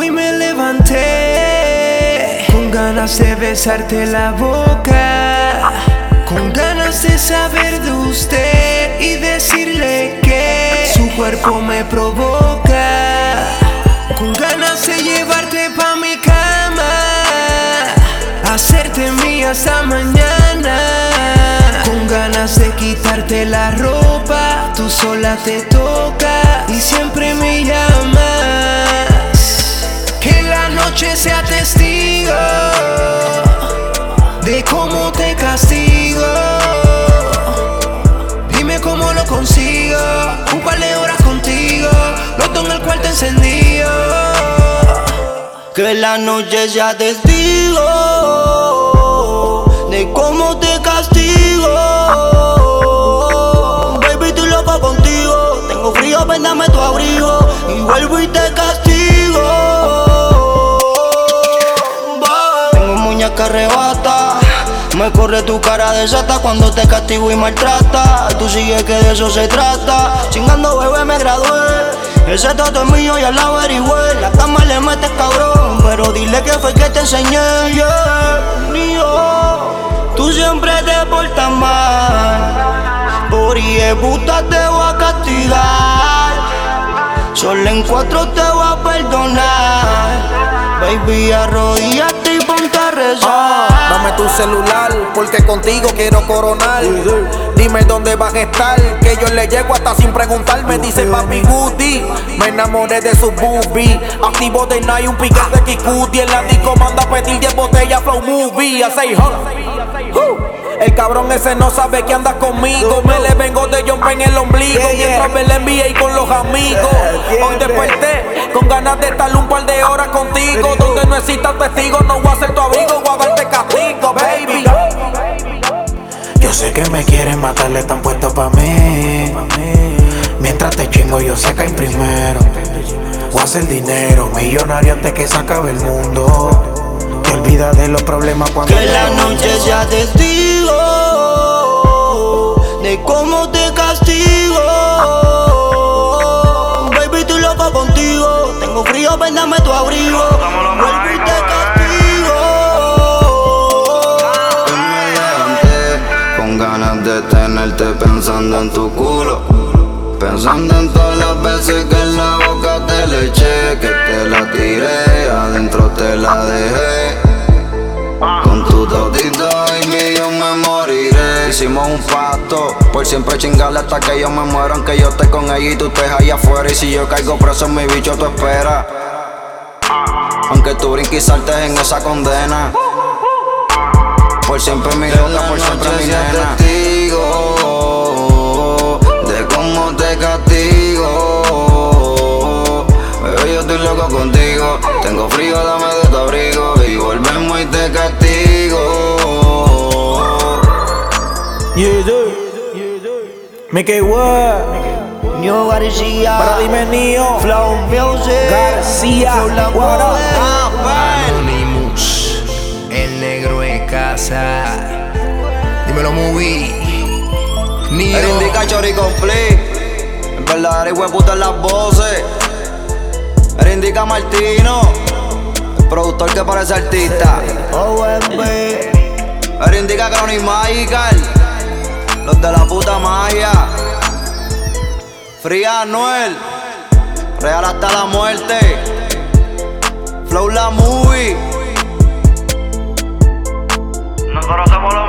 Hoy me levanté con ganas de besarte la boca, con ganas de saber de usted y decirle que su cuerpo me provoca, con ganas de llevarte pa' mi cama, hacerte mía hasta mañana, con ganas de quitarte la ropa, tú sola te toca y siempre me llamas. Que la noche sea testigo de cómo te castigo. Dime cómo lo consigo, un par de horas contigo, los dos en el cuarto encendido. Que la noche sea testigo de cómo te castigo. Baby, estoy loco contigo, tengo frío, ven dame tu abrigo y vuelvo y te castigo. Tengo muñeca arrebata, me corre tu cara de sata cuando te castigo y maltrata. Tú sigues que de eso se trata, chingando bebé me gradué. Ese toto es mío, ya la averigüé. La cama le metes cabrón, pero dile que fue que te enseñé, yeah. Tú siempre te portas mal, por puta te voy a castigar. Solo en 4 te voy a perdonar. Baby, arrodíllate y ponte a rezar. Dame tu celular, porque contigo quiero coronar. Dime dónde vas a estar, que yo le llego hasta sin preguntar. Me dice papi Goody, me enamoré de su boobie. Activo de night, un piquete de Kikuti. En la disco manda a pedir 10 botellas Flow Movie. A 6 el cabrón ese no sabe que anda conmigo. Me le vengo de John en el ombligo, mientras me la envié con los amigos. Hoy desperté con ganas de estar un par de horas contigo. Donde no existan testigos, no voy a ser tu abrigo, voy a darte castigo, baby. Yo sé que me quieren matar, le están puestos pa' mí. Mientras te chingo, yo sé que hay primero. Voy a hacer dinero, millonario antes que se acabe el mundo. Te olvidas de los problemas cuando que la noche sea testigo de cómo te castigo. Baby, estoy loco contigo, tengo frío, ven dame tu abrigo, vuelvo y te castigo. Hoy me levanté con ganas de tenerte pensando en tu culo, pensando en todas las veces que en la boca te le eché, que te la tiré, adentro te la dejé. Con tu totito y yo me moriré. Hicimos un pacto, por siempre chingarle hasta que yo me muera. Aunque yo esté con ella y tú estés allá afuera. Y si yo caigo preso en mi bicho, tú esperas. Aunque tú brinques y saltes en esa condena. Por siempre mi loca, por siempre mi nena. Testigo de cómo te castigo. Bebé, yo estoy loco contigo, tengo frío, dame de tu abrigo y volvemos y te castigo. Mickey Wood, Nio García, para dime Nio, Flow Music, García, what up? Anonymous, el negro de casa. Dímelo Movie, Nio. El indica Chori Complete, el verdadero hijueputa en las voces. El indica Martino, el productor que parece artista. OMB, El indica Crony Magical, los de la puta magia. Fría Anuel, real hasta la muerte. Flow la movie. Nosotros somos los